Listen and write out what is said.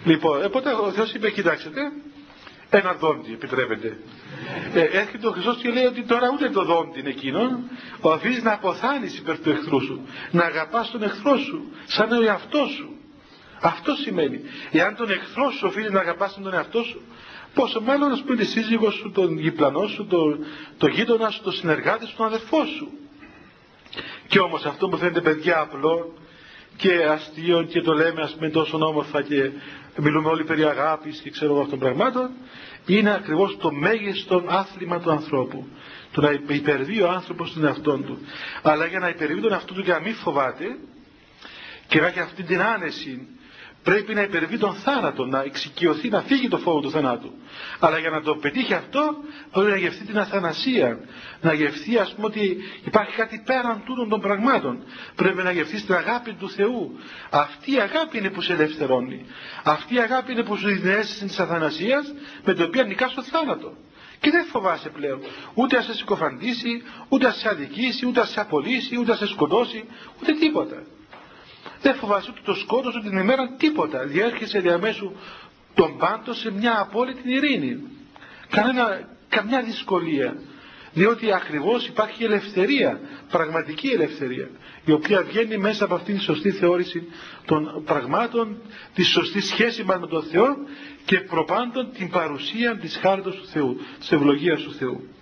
Λοιπόν, οπότε ο Θεός είπε, κοιτάξτε, ένα δόντι επιτρέπεται. Έρχεται ο Χριστός και λέει ότι τώρα ούτε το δόντι είναι εκείνο, οφείλεις να αποθάνεις υπέρ του εχθρού σου, να αγαπάς τον εχθρό σου σαν τον εαυτό σου. Αυτό σημαίνει. Εάν τον εχθρό σου οφείλεις να αγαπάς τον εαυτό σου, πόσο μάλλον ας πούμε τη σύζυγό σου, τον διπλανό σου, τον γείτονα σου, τον συνεργάτη σου, τον αδερφό σου. Και όμως αυτό μου φαίνεται, παιδιά, απλό και αστείο και το λέμε ας πούμε τόσο όμορφα και μιλούμε όλοι περί αγάπης και ξέρω εγώ αυτών των πραγμάτων, είναι ακριβώς το μέγιστο άθλημα του ανθρώπου. Το να υπερβεί ο άνθρωπος τον εαυτόν του. Αλλά για να υπερβεί τον εαυτό του και να μην φοβάται και να έχει αυτή την άνεση, πρέπει να υπερβεί τον θάνατο, να εξοικειωθεί, να φύγει το φόβο του θανάτου. Αλλά για να το πετύχει αυτό, πρέπει να γευθεί την αθανασία. Να γευθεί, ας πούμε, ότι υπάρχει κάτι πέραν τούτων των πραγμάτων. Πρέπει να γευθεί την αγάπη του Θεού. Αυτή η αγάπη είναι που σε ελευθερώνει. Αυτή η αγάπη είναι που σου δίνει την αίσθηση της αθανασίας, με την οποία νικάς το θάνατο. Και δεν φοβάσαι πλέον. Ούτε να σε συκοφαντήσει, ούτε να σε αδικήσει, ούτε να σε απολύσει, ούτε να σε σκοτώσει, ούτε τίποτα. Δεν φοβάσαι ούτε το σκότος, ούτε την ημέρα, τίποτα. Διέρχεσαι διαμέσου τον πάντων σε μια απόλυτη ειρήνη. Καμιά δυσκολία. Διότι ακριβώς υπάρχει ελευθερία, πραγματική ελευθερία, η οποία βγαίνει μέσα από αυτήν τη σωστή θεώρηση των πραγμάτων, τη σωστή σχέση μας με τον Θεό και προπάντων την παρουσία της χάριτος του Θεού, της ευλογίας του Θεού.